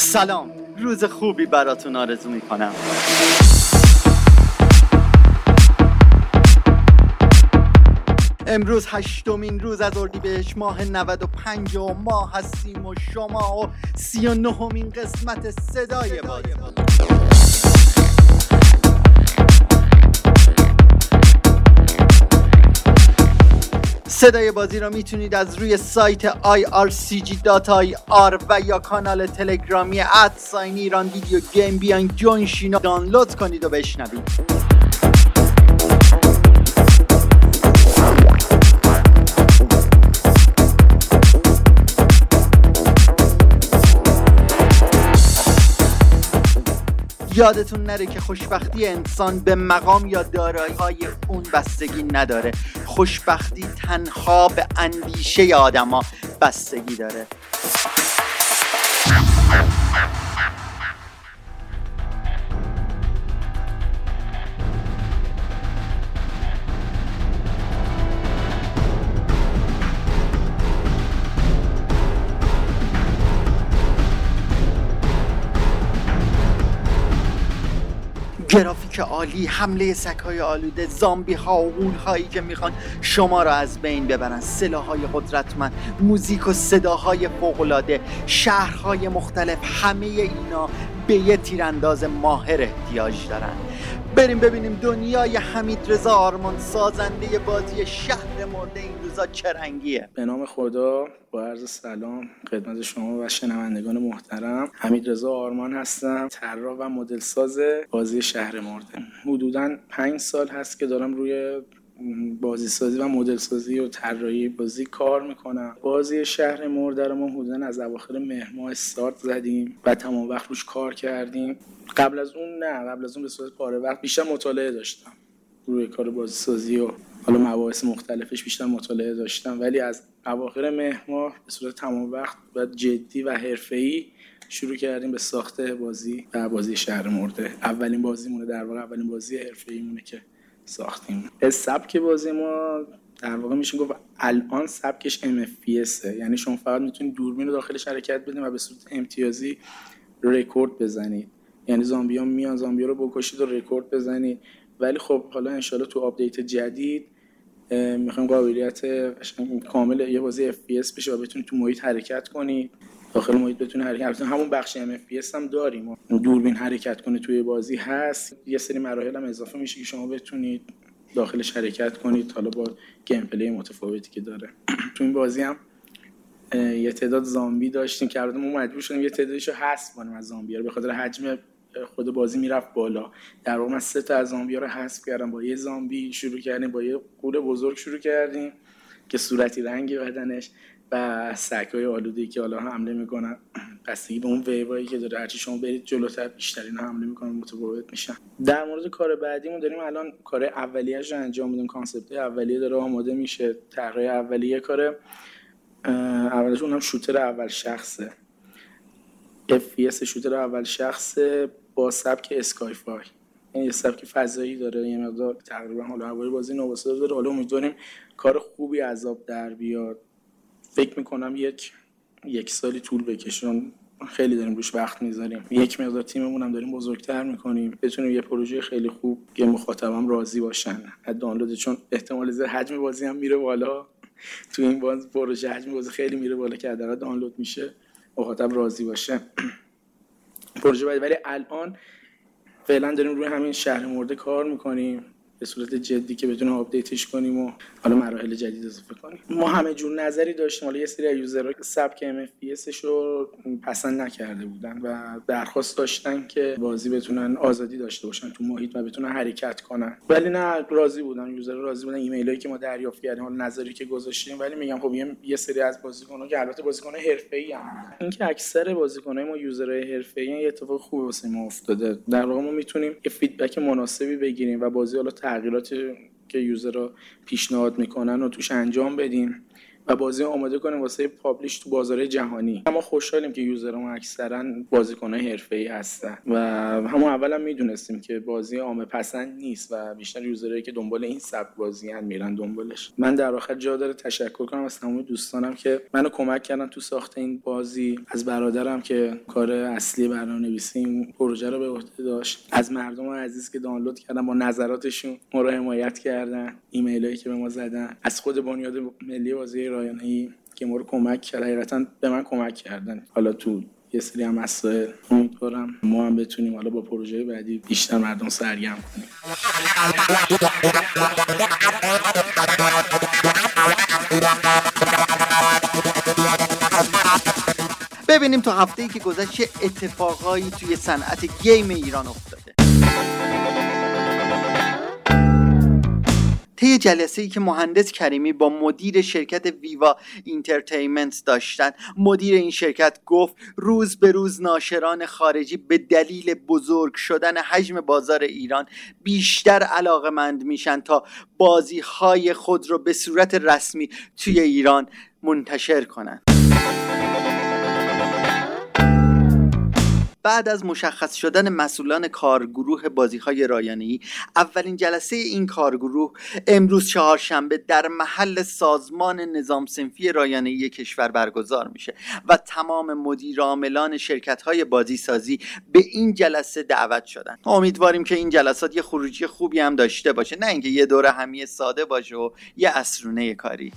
سلام، روز خوبی براتون آرزو میکنم. امروز 8مین روز از اردیبهشت ماه 95 و ما هستیم و شما و 39مین قسمت صدای بازی. صدای بازی را میتونید از روی سایت ircg.ir و یا کانال تلگرامی @ایران ویدیو گیم بیاین جوین شین و دانلود کنید و بشنوید. یادتون نره که خوشبختی انسان به مقام یا دارایی‌های اون بستگی نداره. خوشبختی تنها به اندیشه آدما بستگی داره. گرافیک عالی، حمله سگ‌های آلوده، زامبی‌ها و غول‌هایی که میخوان شما را از بین ببرن، سلاح‌های قدرتمند، موزیک و صداهای فوق‌العاده، شهرهای مختلف، همه اینا به یه تیرانداز ماهر احتیاج دارن. بریم ببینیم دنیای حمیدرضا آرمان سازنده بازی شهر مرده این روزا چه رنگیه. به نام خدا، با عرض سلام خدمت شما و شنوندگان محترم. حمیدرضا آرمان هستم، طراح و مدل ساز بازی شهر مرده. حدوداً 5 سال هست که دارم روی بازی سازی و مدل سازی و طراحی بازی کار میکنم. بازی شهر مرده رو ما حدوداً از اواخر مهر ماه استارت زدیم و تمام وقت روش کار کردیم. قبل از اون به صورت پاره وقت بیشتر مطالعه داشتم روی کار بازی سازی و حالا مباحث مختلفش بیشتر مطالعه داشتم، ولی از اواخر مهر ماه به صورت تمام وقت و جدی و حرفه‌ای شروع کردیم به ساخت بازی و بازی شهر مرده. اولین بازیمونه، در واقع اولین بازی حرفه‌ایمونه که ساختیم. سبک بازی ما در واقع میشه گفت الان سبکش MFPS، یعنی شما فقط میتونید دوربین رو داخلش حرکت بدید و به صورت امتیازی رکورد بزنید. یعنی زامبی‌ها میان، زامبی‌ها رو بکشید و رکورد بزنید. ولی خب حالا انشالله تو آپدیت جدید میخوایم قابلیت کامل یه بازی FPS بشه و بتونید تو محیط حرکت کنید، داخل محیط بتونید حرکت کنید. همون بخش MFPS هم داریم، دوربین حرکت کنه توی بازی هست. یه سری مراحل هم اضافه میشه که شما بتونید داخلش حرکت کنید، حالا با گیم پلی متفاوتی که داره. تو این بازی هم یه تعداد زامبی داشتیم که البته ما مجبور شدیم یه تعدادشو حذف کنیم از زامبی‌ها به خاطر حجم خود بازی میرفت بالا. در واقع من 3 تا از زامبی‌ها رو حذف کردم. با یه زامبی شروع کردیم، با یه غول بزرگ شروع کردیم که صورتی رنگی بدنش و سگ‌های آلوده‌ای که حالا حمله میکنن. بستگی به اون ویوایی که داره، هرچی شما برید جلوتر بیشتر اینا حمله میکنن، متفاوت میشن. در مورد کار بعدیمون داریم الان کار اولیه‌اش رو انجام میدیم. کانسپت اولیه داره آماده میشه. طراحی اولیه کار اولش اونم شوتر اول شخصه، FPS شوتر اول شخصه با سبک اسکای فای. این یه سبک فضایی داره، یه مقدار تقریبا حالا هوای بازی نواساز داره. حالا امیدواریم کار خوبی عذاب در بیاد. فکر میکنم یک سالی طول بکشه، خیلی داریم روش وقت میذاریم. یک مقدار تیممون هم داریم بزرگتر میکنیم، بتونیم یه پروژه خیلی خوب که مخاطبم راضی باشن از دانلود، چون احتمال زیاد حجم بازی هم میره بالا. تو این پروژه حجم بازی خیلی میره بالا که حداقل دانلود میشه، مخاطب راضی باشه. پروژه بعدی، ولی الان فعلا داریم روی همین شهر مرده کار میکنیم به صورت جدی که بتونیم آپدیتش کنیم و حالا مراحل جدید اضافه کنیم. ما همه جور نظری داشتیم، حالا یه سری از یوزرها سبک MFPS رو پسند نکرده بودن و درخواست داشتن که بازی بتونن آزادی داشته باشن تو محیط و بتونن حرکت کنن، ولی نه، راضی بودن یوزرها، راضی بودن. ایمیلایی که ما دریافت کردیم، حالا نظری که گذاشتیم، ولی میگم خب یه سری از بازیکن‌ها که البته بازیکن‌های حرفه‌ای هم، اینکه اکثر بازیکن‌های ما یوزرهای حرفه‌ای، یه اتفاق خوبی واسه ما افتاده. در واقع ما میتونیم یه فیدبک مناسبی بگیریم و بازی حالا تغییراتی که یوزرها پیشنهاد میکنن و توش انجام بدیم و بازی آماده کنیم واسه پابلیش تو بازار جهانی. ما خوشحالیم که یوزرامون اکثرا بازیکن‌های حرفه‌ای هستن و همون اولم میدونستیم که بازی عامه پسند نیست و بیشتر یوزرایی که دنبال این سبک بازیان میرن دنبالش. من در آخر جا داره تشکر کنم از تمام دوستانم که منو کمک کردن تو ساخت این بازی، از برادرم که کار اصلی برنامه‌نویسی این پروژه رو به عهده داشت، از مردم عزیز که دانلود کردن با نظراتشون ما رو حمایت کردن، ایمیلایی که به ما زدن، از خود بنیاد ملی بازی رایانه‌ای که ما رو کمک کرد، حقیقتاً به من کمک کردن. حالا تو یه سری هم مسائل امیدوارم ما هم بتونیم حالا با پروژه بعدی بیشتر مردم سرگرم کنیم. ببینیم تا هفته‌ای که گذشت چه اتفاقایی توی صنعت گیم ایران افتاده. طی جلسه‌ای که مهندس کریمی با مدیر شرکت ویوا اینترتینمنت داشتن، مدیر این شرکت گفت روز به روز ناشران خارجی به دلیل بزرگ شدن حجم بازار ایران بیشتر علاقه‌مند میشن تا بازی‌های خود رو به صورت رسمی توی ایران منتشر کنن. بعد از مشخص شدن مسئولان کارگروه بازی‌های رایانه‌ای، اولین جلسه این کارگروه امروز چهارشنبه در محل سازمان نظام صنفی رایانه‌ای کشور برگزار میشه و تمام مدیر عاملان شرکت‌های بازیسازی به این جلسه دعوت شدن. امیدواریم که این جلسات یه خروجی خوبی هم داشته باشه، نه اینکه یه دوره همی ساده باشه و یه اسرونه کاری.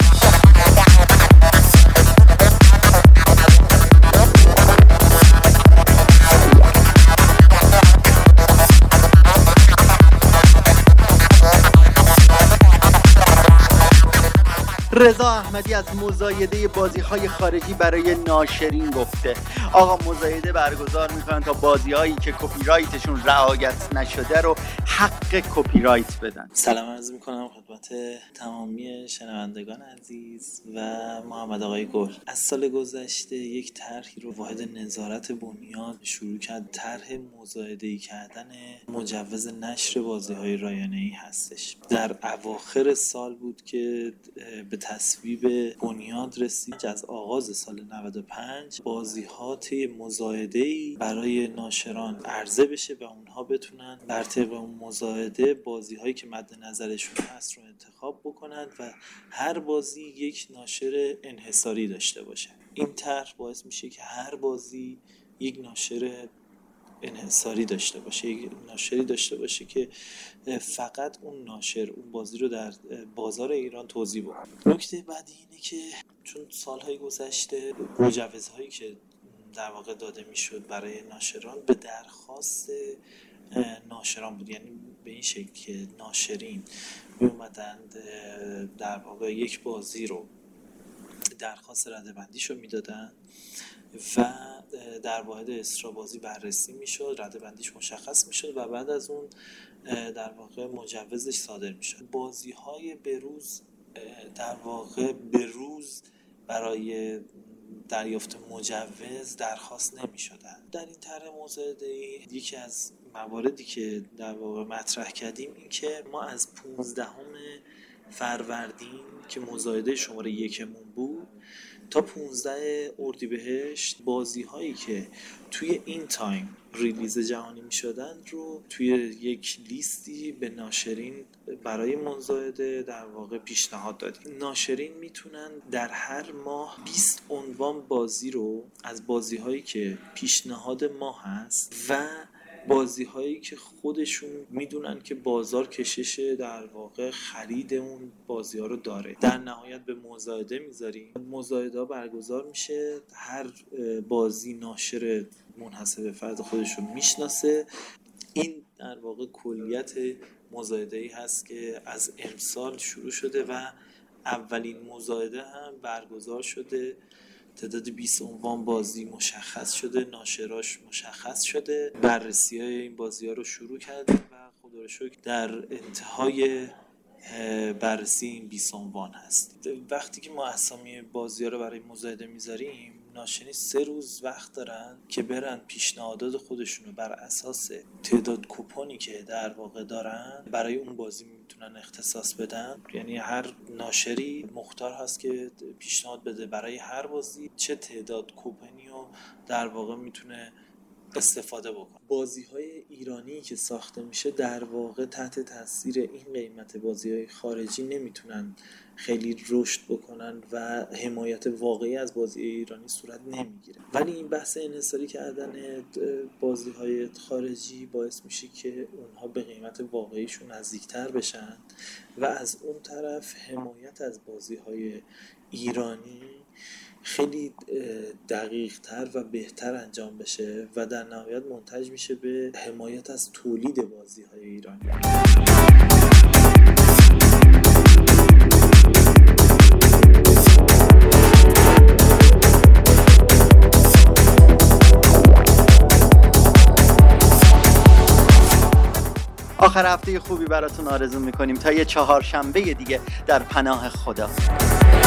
رضا احمدی از مزایده بازی‌های خارجی برای ناشرین گفته آقا مزایده برگزار میکنن تا بازی‌هایی که کپی رایتشون رعایت نشده رو حق کپی رایت بدن. سلام عرض میکنم خدمت تمامی شنوندگان عزیز و محمد آقای گل. از سال گذشته یک طرحی رو واحد نظارت بنیاد شروع کرد، طرح مزایده‌ای کردن مجوز نشر بازی‌های رایانه‌ای هستش. در اواخر سال بود که به تصویب بنیاد رسید از آغاز سال 95 بازی‌ها طی مزایده‌ای برای ناشران عرضه بشه و اونها بتونن بر طبق اون مزایده بازی‌هایی که مد نظرشون هست رو انتخاب بکنن و هر بازی یک ناشر انحصاری داشته باشه. این طرح باعث میشه که هر بازی یک ناشر انحصاری داشته باشه، یک ناشری داشته باشه که فقط اون ناشر اون بازی رو در بازار ایران توزیع بکنه. نکته بعدی اینه که چون سالهای گذشته مجوزهایی که در واقع داده میشد برای ناشران به درخواست ناشران بود، یعنی به این شکل که ناشرین می اومدند در واقع یک بازی رو درخواست رده‌بندیشو میدادن و در واحد اسرا بازی بررسی میشد، رده‌بندیش مشخص میشد و بعد از اون در واقع مجوزش صادر میشد. بازی‌های بروز در واقع بروز برای دریافت مجوز درخواست نمی‌شدن. در این طرح مزایده‌ای یکی از مواردی که در واقع مطرح کردیم این که ما از 15 فروردین که مزایده شماره 1 بود تا 15 اردیبهشت بازی‌هایی که توی این تایم ریلیز جهانی می‌شدن رو توی یک لیستی به ناشرین برای مزایده در واقع پیشنهاد دادیم. ناشرین میتونن در هر ماه 20 عنوان بازی رو از بازی‌هایی که پیشنهاد ما هست و بازی‌هایی که خودشون میدونن که بازار کشش در واقع خرید اون بازی‌ها رو داره در نهایت به مزایده میذاریم. مزایده برگزار میشه، هر بازی ناشر منحصر به فرد خودش رو میشناسه. این در واقع کلیت مزایده‌ای هست که از امسال شروع شده و اولین مزایده هم برگزار شده. تعداد 20 عنوان بازی مشخص شده، ناشراش مشخص شده، بررسی‌های این بازی‌ها رو شروع کردیم و خدا رو شکر در انتهای بررسی این 20 عنوان هست. وقتی که ما اسامی بازی‌ها رو برای مزایده میذاریم ناشری 3 روز وقت دارن که برن پیشنهادات خودشونو بر اساس تعداد کوپونی که در واقع دارن برای اون بازی میتونن اختصاص بدن. یعنی هر ناشری مختار هست که پیشنهاد بده برای هر بازی چه تعداد کوپنی رو در واقع میتونه استفاده بکن. بازی‌های ایرانی که ساخته میشه در واقع تحت تاثیر این قیمت بازی‌های خارجی نمیتونن خیلی رشد بکنن و حمایت واقعی از بازی ایرانی صورت نمیگیره. ولی این بحث انحصاری کردن بازی‌های خارجی باعث میشه که اونها به قیمت واقعیشون نزدیکتر بشن و از اون طرف حمایت از بازی‌های ایرانی خیلی دقیق تر و بهتر انجام بشه و در نهایت منتج میشه به حمایت از تولید بازی های ایرانی. آخر هفته خوبی براتون آرزو میکنیم تا یه چهارشنبه دیگه در پناه خدا.